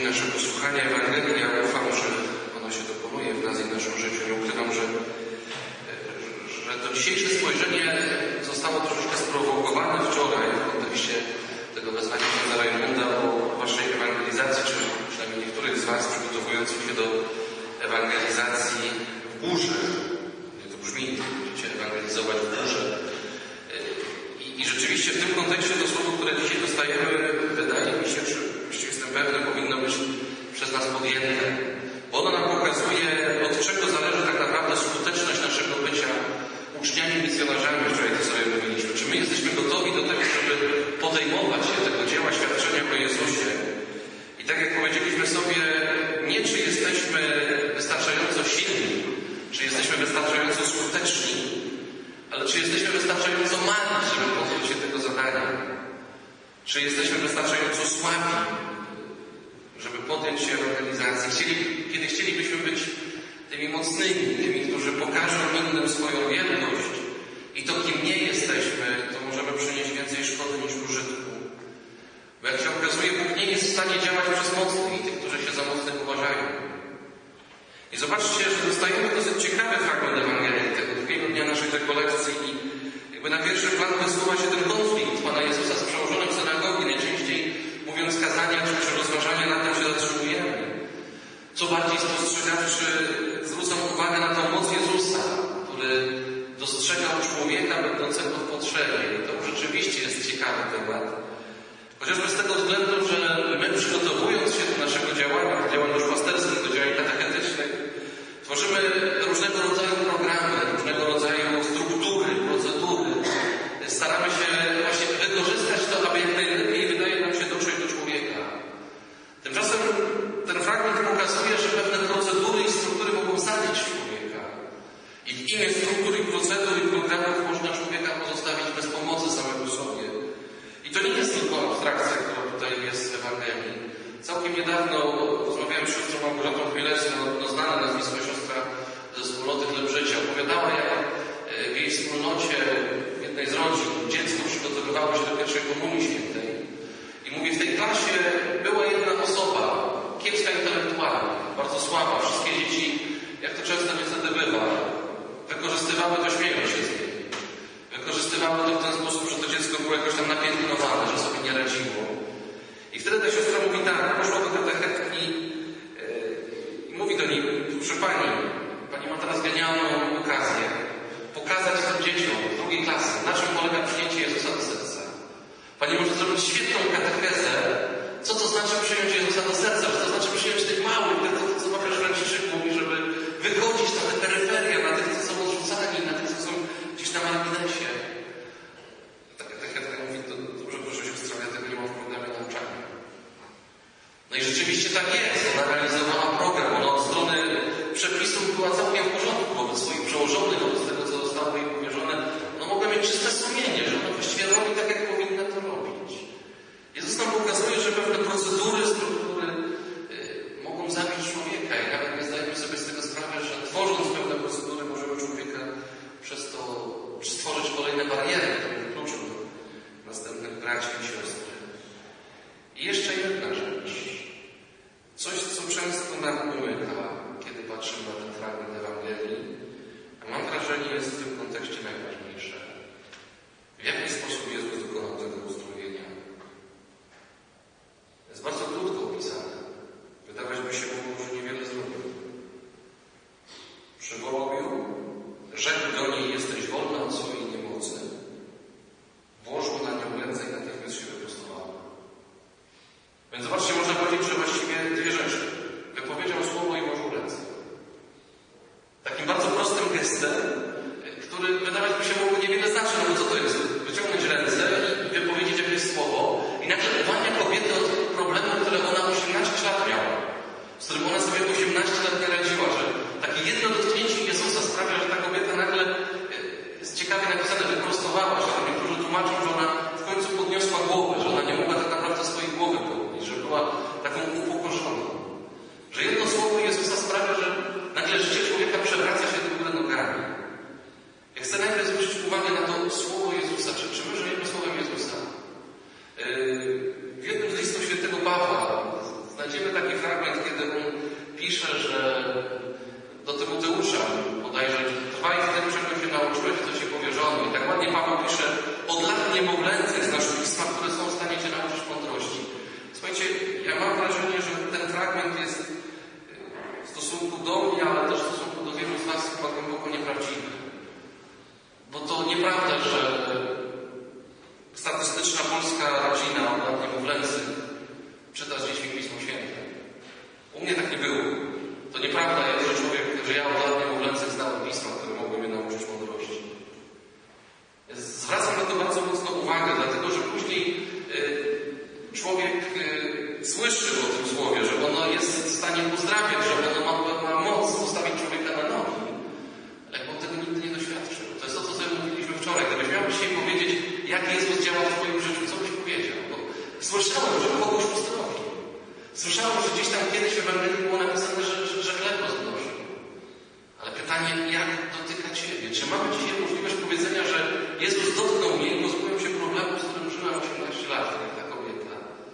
naszego słuchania Ewangelii. Ja ufam, że ono się dokonuje w nas i w naszym życiu. Nie ukrywam, że to dzisiejsze spojrzenie zostało troszeczkę sprowokowane wczoraj w kontekście tego wezwania księdza Rajmunda o waszej ewangelizacji, czy przynajmniej niektórych z was przygotowujących się do ewangelizacji w górze. Jak to brzmi, będziecie ewangelizować w górze. I rzeczywiście w tym kontekście to słowo, które dzisiaj dostajemy, wydaje mi się, czy właściwie jestem pewny, powinno być przez nas podjęte. Bo ono nam pokazuje, od czego zależy tak naprawdę skuteczność naszego bycia uczniami, misjonarzami, wczoraj to sobie mówiliśmy. Czy my jesteśmy gotowi do tego, żeby podejmować się tego dzieła świadczenia o Jezusie? I tak jak powiedzieliśmy sobie, nie czy jesteśmy wystarczająco silni, czy jesteśmy wystarczająco skuteczni, ale czy jesteśmy wystarczająco mali, żeby podjąć się tego zadania? Czy jesteśmy wystarczająco słabi, żeby podjąć się ewangelizacji? Kiedy chcielibyśmy być tymi mocnymi, tymi, którzy pokażą innym swoją wielkość i to, kim nie jesteśmy, to możemy przynieść więcej szkody niż użytku. Bo jak się okazuje, Bóg nie jest w stanie działać przez mocnych i tych, którzy się za mocnych uważają. I zobaczcie, że dostajemy dosyć ciekawy fragment Ewangelii tego drugiego dnia naszej rekolekcji i jakby na pierwszy plan wysuwa się ten konflikt Pana Jezusa z przełożonym synagogi. Najczęściej mówiąc kazania czy rozważania nad tym się zatrzymujemy. Co bardziej spostrzegawczy, zwrócą uwagę na tą moc Jezusa, który dostrzegał człowieka będącego w potrzebie. I to rzeczywiście jest ciekawy temat. Chociażby z tego względu, że my przygotowując się do naszego działania, do działań duszpasterskich, do działań katechetycznych, tworzymy różnego rodzaju programy, różnego rodzaju struktury, procedury. Staramy się właśnie wykorzystać to, aby jak najlepiej wydaje nam się dotrzeć do człowieka. Tymczasem ten fragment pokazuje, że pewne procedury i struktury mogą zabić człowieka. I w imię struktur i procedur i programów można człowieka pozostawić bez pomocy samego sobie. I to nie jest tylko abstrakcja, która tutaj jest w Ewangelii. Całkiem niedawno rozmawiałem z siostrą Małgorzatą Chmielewską, znana nazwisko siostra ze wspólnoty Chleb Życia. Opowiadała, jak w jej wspólnocie, w jednej z rodzin, dziecko przygotowywało się do pierwszej komunii świętej. I mówi, w tej klasie była jedna osoba, kiepska intelektualnie, bardzo słaba. Wszystkie dzieci, jak to często niestety bywa, wykorzystywały to, śmieją się z niej. Wykorzystywały to w ten sposób, że to dziecko było jakoś tam napiętnowane, że sobie nie radziło. I wtedy ta siostra mówi tak, poszła do katechetki i mówi do niej, proszę pani ma teraz genialną okazję pokazać tym dzieciom z drugiej klasy, na czym polega przyjęcie Jezusa do serca. Pani może zrobić świetną katechezę, co to znaczy przyjąć Jezusa do serca, co to znaczy przyjąć tych małych, tych, co papież Franciszek mówi, żeby wychodzić na te peryferia, na tych, co są odrzucani, na tych, co są gdzieś na marginesie. Ta katechetka mówi, to dobrze, proszę siostra, ja tego nie mam w programie nauczania. No i rzeczywiście tak jest. Ona realizowała program. Ona od strony przepisów była całkiem w porządku wobec swoich przełożonych, wobec tego, co zostało jej powierzone. No mogła mieć czyste sumienie, że ona właściwie robi tak, jak powinna to robić. Jezus nam pokazuje, że pewne procedury, struktury mogą zabić człowieka i nawet nie zdajemy sobie z tego sprawy, że tworząc pewne procedury możemy człowieka przez to stworzyć kolejne bariery, które wykluczą do następnych braci i siostry. I jeszcze jedna rzecz. Coś, co często nam umyka, kiedy patrzymy na ten fragment Ewangelii, a mam wrażenie, jest w tym kontekście najważniejsze. W jaki sposób Jezus dokonał tego uzdrowienia? Jest bardzo krótko opisane. Wydawać by się mogło, że niewiele zrobił. Przywołał ją, rzekł do niej, jesteś wolna od swojej niemocy. Włożył na nią ręce i natychmiast się wyprostowała. Więc zobaczcie, można powiedzieć, że właściwie dwie rzeczy. Wypowiedział słowo i włożył ręce. Takim bardzo prostym gestem, który wydawać by się mogło niewiele znaczy, no bo co to jest? Wyciągnąć ręce i wypowiedzieć jakieś słowo i nagle uwalnia kobietę od problemu, które ona 18 lat miała, z którym ona sobie 18 lat nie radziła, że takie jedno dotknięcie Jezusa sprawia, że ta kobieta nagle, jest ciekawie napisane, wyprostowała się. Niektórzy tłumaczą, że ona w końcu podniosła głowę, że ona nie mogła tak naprawdę swojej głowy podnieść, że była znajdziemy taki fragment, kiedy on pisze, że do Tymoteusza bodajże trwaj w tym, czego się nauczyłeś, co ci powierzono. I tak ładnie Paweł pisze, od lat niemowlęcych znasz pisma, które są w stanie cię nauczyć mądrości. Słuchajcie, ja mam wrażenie, że ten fragment jest w stosunku do mnie, ale też w stosunku do wielu z was chyba głęboko nieprawdziwy. Bo to nieprawda, że statystyczna polska rodzina od lat niemowlęcych czyta z dziećmi Pismo Święte. U mnie tak nie było. To nieprawda jest, że ja od lat niemowlęcych znałem pisma, które mogły mnie nauczyć mądrości. Zwracam na to bardzo mocno uwagę, dlatego że później człowiek słyszy o tym słowie, że ono jest w stanie uzdrawiać, że ono ma moc postawić człowieka na nogi. Ale on tego nigdy nie doświadczył. To jest to, co sobie mówiliśmy wczoraj. Gdybyś miał dzisiaj powiedzieć, jak Jezus działa w twoim życiu, co byś powiedział? Bo słyszałem, że kogoś uzdrowił. Słyszałem, że gdzieś tam kiedyś w Ewangelii było napisane, że chleb roznosił. Ale pytanie, jak dotyka ciebie? Czy mamy dzisiaj możliwość powiedzenia, że Jezus dotknął mnie i pozbyłem się problemu, z którym żyłem 18 lat, jak ta kobieta?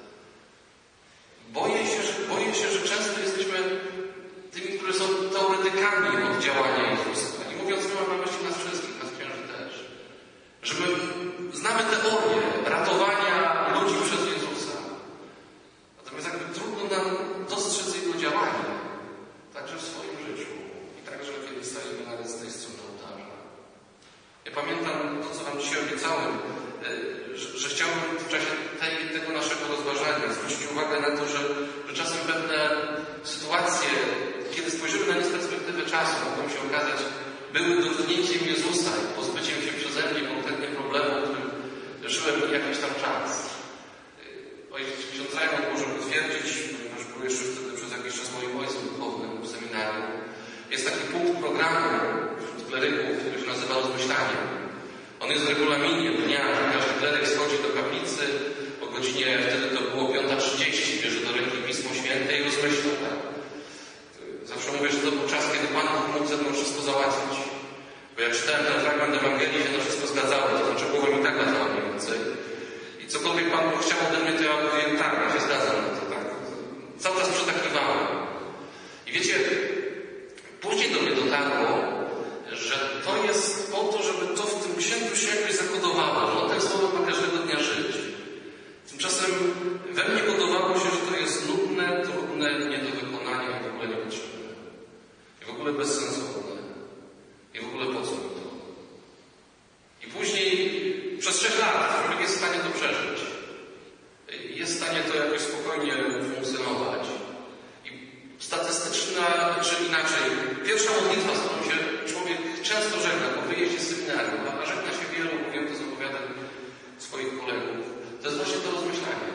Boję się, że często jesteśmy tymi, którzy są teoretykami od działania Jezusa. I mówiąc, my mamy właściwie nas wszystkich, nas księży też. Że my znamy teorię ratowania ludzi przez Jezusa. Natomiast jakby trudno nam dostrzec Jego działanie. Także w swoim życiu. I także kiedy stajemy nawet z tej strony ołtarza. Ja pamiętam to, co wam dzisiaj obiecałem, że chciałbym w czasie tego naszego rozważania zwrócić uwagę na to, że czasem pewne sytuacje, kiedy spojrzymy na nie z perspektywy czasu, mogą się okazać, były dotknięciem Jezusa i pozbyciem się przeze mnie konkretnie problemu, którym żyłem jakiś tam czas. Ksiądz Rajmond może potwierdzić, ponieważ był jeszcze wtedy przez jakiś czas moim ojcem duchownym w seminarium. Jest taki punkt programu wśród kleryków, który się nazywa rozmyślanie. On jest w regulaminie dnia, że każdy kleryk schodzi do kaplicy o godzinie, wtedy to było 5:30, bierze do ręki Pismo Święte i rozmyśla. Tak? Zawsze mówię, że to był czas, kiedy Pan Bóg mógł ze mną wszystko załatwić. Bo jak czytałem ten fragment Ewangelii, się to wszystko zgadzało, to znaczy głowa mi tak latała mniej więcej. I cokolwiek Pan Bóg chciał ode mnie, to ja mówiłem tak, ja się zgadzam na to. Tak? Cały czas przytakiwałem. I wiecie, później do mnie dotarło, że to jest po to, żeby to w tym księgu się jakoś zakodowało, że on tak słowo ma każdego dnia żyć. Tymczasem we mnie kodowało się, że to jest nudne, trudne, nie do wykonania i w ogóle niepotrzebne. I w ogóle bezsensowne. I w ogóle po co mi to? I później przez 6 lat człowiek jest w stanie to przeżyć. Jest w stanie to jakoś spokojnie funkcjonować. I statystyczna, czy inaczej, pierwsza modlitwa, z którą się człowiek często żegna po wyjeździe z seminarium, a żegna się wielu, mówię to z opowiadań swoich kolegów, to jest właśnie to rozmyślanie.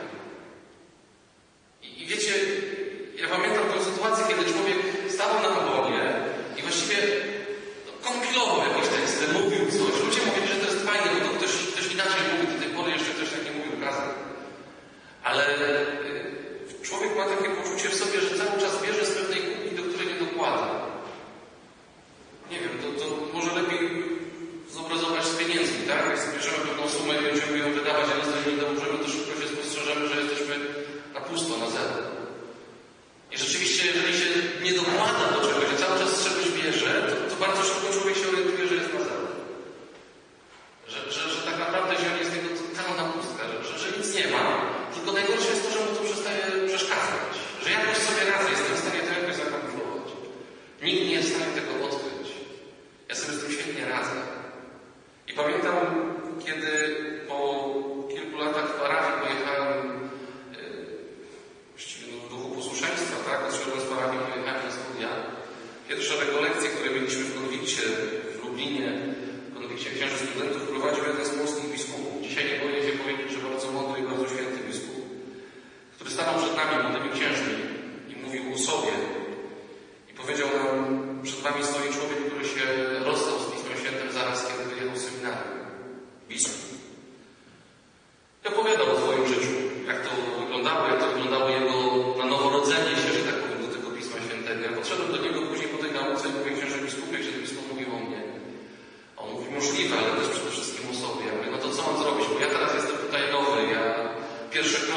I wiecie, ja pamiętam tę sytuację, kiedy człowiek stawał na obonie i właściwie kompilował jakieś teksty, mówił coś. Ludzie mówili, że to jest fajne, bo to ktoś inaczej mówi, do tej pory jeszcze ktoś tak nie mówił razem. Ale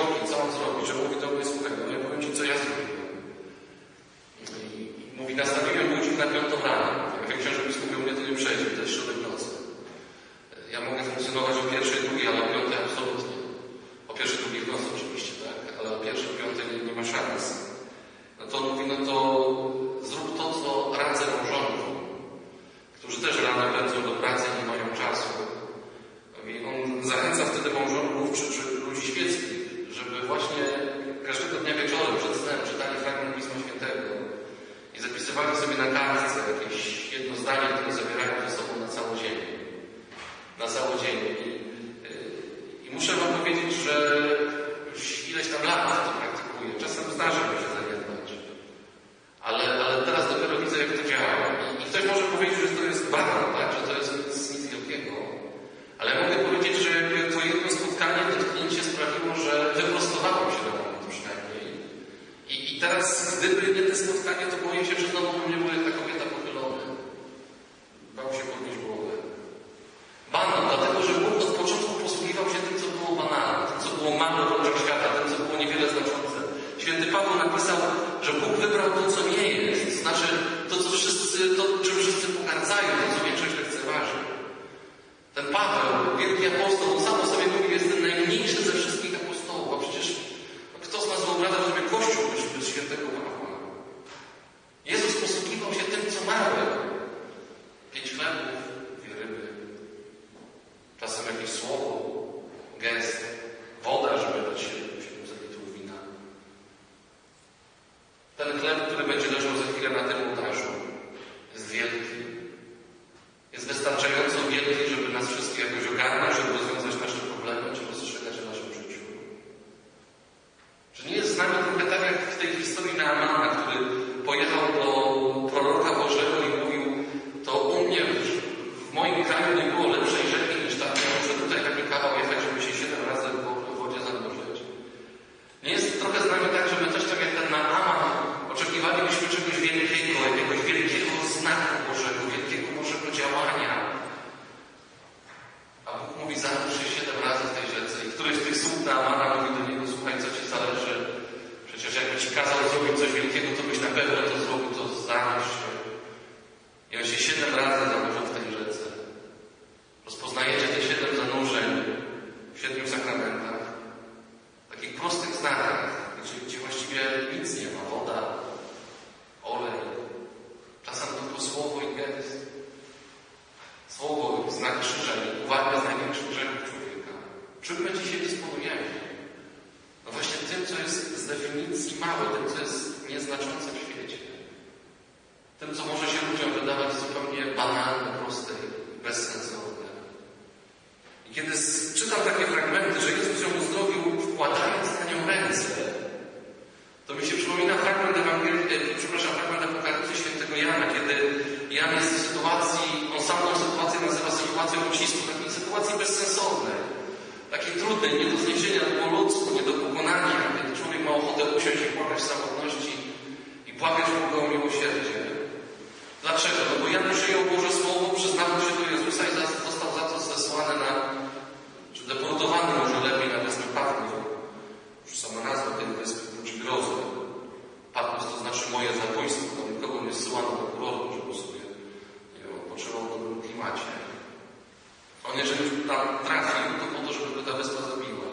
szoki, co mam zrobić? Że mówi do mnie, słuchaj, no ja powiem Ci, co ja zrobiłem. I mówi, nastawiłem budzik na 5 rano. Jak książę biskup mnie to nie przejdzie, to jest środek nocy. Ja mogę funkcjonować o 1, 2, ale o 5 absolutnie. O 1, 2 w nocy oczywiście, tak? Ale o 1, 5 nie ma szans. No to on mówi, no to zrób to, co radzę małżonkom, którzy też rano pędzą do pracy i nie mają czasu. I on zachęca wtedy małżonków czy ludzi świeckich, żeby właśnie każdego dnia wieczorem przed snem czytali fragment Pisma Świętego i zapisywali sobie na kartce jakieś jedno zdanie, które zabierają ze sobą na cały dzień. Na cały dzień. I muszę Wam powiedzieć, że już ileś tam lat to praktykuję. Czasem zdarza mi się zaniedbać. Ale teraz dopiero widzę, jak to działa. I ktoś może powiedzieć, że to jest banał, tak? Że to jest nic wielkiego. Ale mogę powiedzieć, że to jedno spotkanie, dotknięcie sprawiło, że wyprostowałem się do momentu przynajmniej. I teraz, gdyby nie to spotkanie, to boję się, że znowu bym nie był jak ta kobieta pochylony. Bał się podnieść głowę. Banał, dlatego, że Bóg od początku posługiwał się tym, co było banalne, tym, co było małe w oczach świata, tym, co było niewiele znaczące. Święty Paweł napisał, że Bóg wybrał to, co nie jest. To znaczy, to, czym wszyscy pogardzają, to, co większość lekceważy. Ten Paweł, wielki apostoł, on sam o sobie mówi, jest ten najmniejszy ze wszystkich apostołów. A przecież kto z nas wyobraża sobie Kościół bez świętego Pawła? Jezus posługiwał się tym, co małe. 5 chlebów, 2 ryby. Czasem jakieś słowo, gest, woda, żeby dać 700 litrów wina. Ten chleb, który będzie leżał za chwilę na tym ołtarzu, jest wielki. Jest wystarczająco wielki, żeby nas wszystkich jakoś ogarnąć, żeby rozwiązać nasze problemy, czy rozstrzygać w naszym życiu. Czy nie jest z nami trochę tak, jak w tej historii Naamana, który pojechał do proroka Bożego i mówił, to u mnie w moim kraju nie było lepszej rzeki niż ta, muszę tutaj taki kawał jechać, żeby się 7 razy w wodzie zanurzyć. Nie jest trochę z nami tak, że my też tak jak ten Naaman oczekiwalibyśmy czegoś wielkiego, jakiegoś wielkiego znaku Bożego, wielkiego Bożego działania. A Bóg mówi, zanurz się 7 razy w tej rzece. I któryś z tych sług Naamana mówi do niego, słuchaj, co Ci zależy? Przecież jakby Ci kazał zrobić coś wielkiego, to byś na pewno to zrobił, to zanurz się. I on się 7 razy zanurzył w tej rzece. Rozpoznajecie te 7 zanurzeń w 7 sakramentach. Takich prostych znakach, gdzie właściwie nic nie ma. Woda, olej, czasem tylko słowo i gest. Słowo, znak krzyża i uwaga z największych grzechów człowieka. Czym my dzisiaj dysponujemy? No właśnie tym, co jest z definicji małe, tym, co jest nieznaczące w świecie. Tym, co może się ludziom wydawać zupełnie banalne, proste i bezsensowne. I kiedy czytam takie fragmenty, że Jezus ją uzdrowił, wkładając na nią ręce, to mi się przypomina fragment fragment Apokalipsy Świętego Jana, kiedy Jan jest w sytuacji, on sam tą sytuację nazywa sytuacją ucisku, takiej sytuacji bezsensownej, takiej trudnej, nie do zniesienia po ludzku, nie do pokonania, kiedy człowiek ma ochotę usiąść i płakać w samotności i płakać Boga o miłosierdzie. Dlaczego? No bo Jan przyjął Boże Słowo, przyznawał się do Jezusa i został za to zesłany czy deportowany może lepiej na wyspę Patmos. Już sama nazwa tej wyspy budzi grozę. Patmos to znaczy moje zabójstwo. Tam nikogo nie zsyłano do kurortu, żeby sobie odpoczywał w dobrym klimacie. On jeżeli tam trafił, to po to, żeby go ta wyspa zabiła.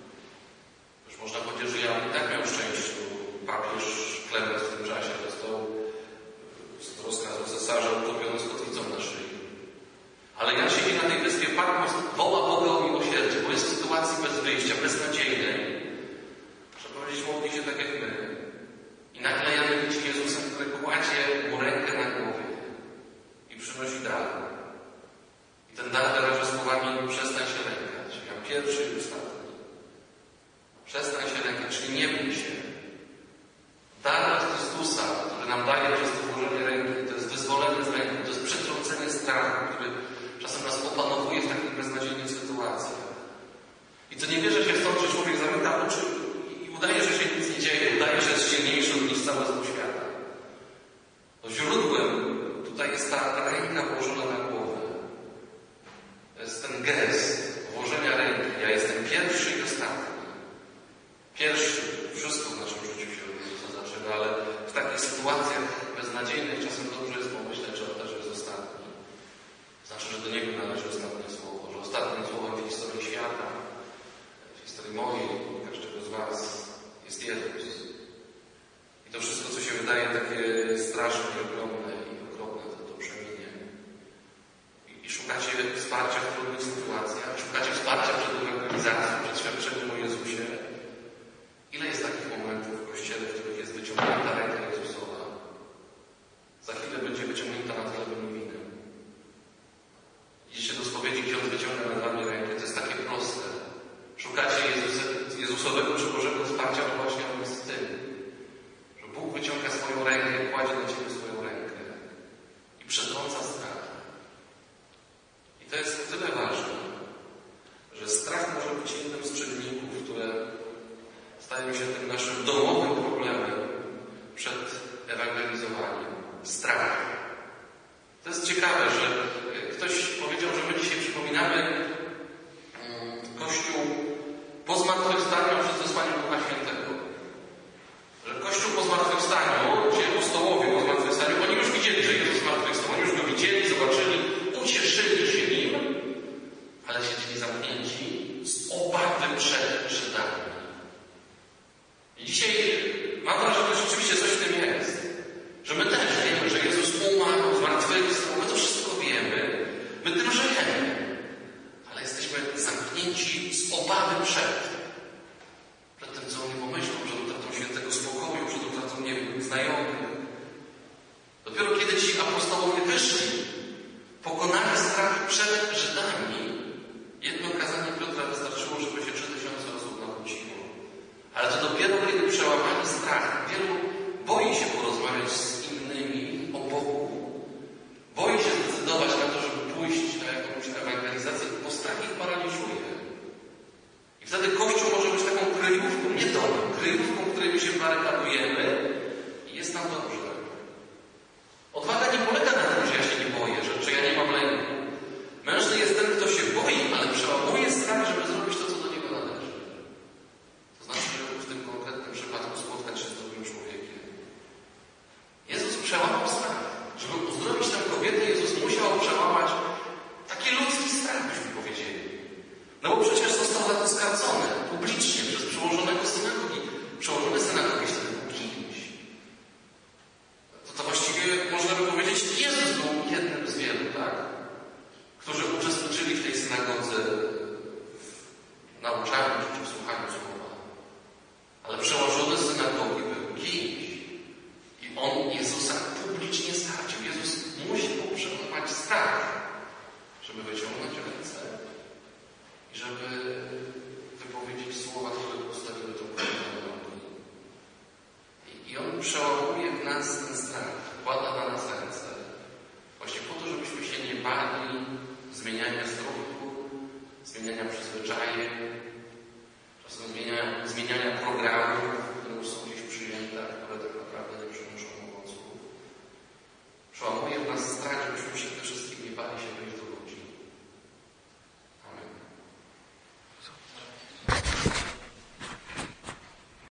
Już można powiedzieć, że Jan i tak miał szczęście. Papież Klement w tym czasie został z rozkazu cesarza utopiony z kotwicą na szyi. Ale Jan siedzi na tej wyspie Patmos, woła Boga o miłosierdzie, bo jest w sytuacji bez wyjścia, beznadziejnej. Trzeba powiedzieć, modli się tak jak my. I nagle Jan widzi Jezusa, który kładzie mu rękę na głowie i przynosi dar. I ten dar wyraża słowami: przestań się lękać. Ja pierwszy i ostatni. Przestań się lękać, czyli nie bój się. Dar od Chrystusa, który nam daje przez to włożenie ręki, to jest wyzwolenie z ręki, to jest przetrącenie strachu, który czasem nas opanowuje w takich beznadziejnych sytuacjach. I to nie bierze się stąd, że człowiek zamyka oczy i udaje, że się nic nie dzieje, udaje, że jest silniejszy niż cały zło świata. To źródłem tutaj jest ta ręka położona na głowę. To jest ten gest włożenia ręki. Ja jestem pierwszy i ostatni. Pierwszy, wszystko w naszym życiu się od Jezusa zaczyna, ale w takich sytuacjach beznadziejnych czasem dobrze jest pomyśleć, że on też jest ostatni. Znaczy, że do Niego należy ostatnie słowo, że ostatnim słowem w historii świata, w historii mojej, każdego z Was jest Jezus. I to wszystko, co się wydaje takie straszne, ogromne i okropne, to przeminie. I szukacie wsparcia w trudnych sytuacjach, szukacie wsparcia przed ewangelizacją, przed świadczeniem o Jezusie. Ile jest takich momentów w Kościele, w których jest wyciągnięta ręka Jezusowa? Za chwilę będzie wyciągnięta nad chlebem i winem. Idziecie do spowiedzi, ksiądz wyciąga nad Wami rękę. To jest takie proste. Szukacie Jezusowego czy Bożego wsparcia, bo właśnie On jest w tym. Że Bóg wyciąga swoją rękę i kładzie na Ciebie swoją rękę. I przetrąca strach. I to jest o tyle ważne, że strach może być jednym z czynników, które stają się tym naszym domowym problemem przed ewangelizowaniem. Strach. To jest ciekawe, że ktoś powiedział, że my dzisiaj przypominamy Kościół po zmartwychwstaniu, a przed zesłaniem Ducha Świętego. Że Kościół po zmartwychwstaniu, ci apostołowie po zmartwychwstaniu, oni już widzieli, że Jezus zmartwychwstał. Oni już Go widzieli, zobaczyli, ucieszyli się Nim, ale siedzieli zamknięci z obawy przed Żydami. I dzisiaj mam wrażenie, że rzeczywiście coś w tym jest. Że my też wiemy, że Jezus umarł, zmartwychwstał, my to wszystko wiemy. My tym żyjemy. Ale jesteśmy zamknięci z obawy przed tym, co oni pomyślą, przed utratą świętego spokoju, przed utratą, nie wiem, znajomych. Dopiero kiedy ci apostołowie wyszli, pokonali strach przed Żydami, jedno kazanie Piotra wystarczyło, żeby się 3000 osób nawróciło. Ale to dopiero kiedy przełamali strach, wielu boi się porozmawiać z innymi o Bogu. Boi się zdecydować na to, żeby pójść na jakąś ewangelizację, bo strach ich paraliżuje. I wtedy Kościół może być taką kryjówką, nie domem, kryjówką, w której my się barykadujemy i jest nam dobrze. Odwaga nie polega na tym, że ja się nie boję, że ja nie mam lęku. Mężny jest ten, kto się boi, ale przełamuje strach, żeby zrobić to, co do niego należy. To znaczy, żeby w tym konkretnym przypadku spotkać się z drugim człowiekiem. Jezus przełamał strach. Żeby uzdrowić tę kobietę, Jezus musiał przełamać taki ludzki strach, byśmy powiedzieli. No bo przecież został za to skarcony publicznie przez przełożonego synagogi. Przełożony synagogi wtedy był kimś. To właściwie można by powiedzieć, Jezus był jednym z wielu, tak? Którzy uczestniczyli w tej synagodze w nauczaniu czy w słuchaniu słowa. Ale przełożony synagogi był kimś. I on Jezusa publicznie stracił. Jezus musiał przełamać strach, żeby wyciągnąć ręce i żeby wypowiedzieć słowa, które postawiły tą kobietę na nogi. I on przełamuje w nas ten strach, wkłada na nas ręce. Właśnie po to, żebyśmy się nie bali zmieniania struktur, zmieniania przyzwyczajeń, czasem zmieniania programu,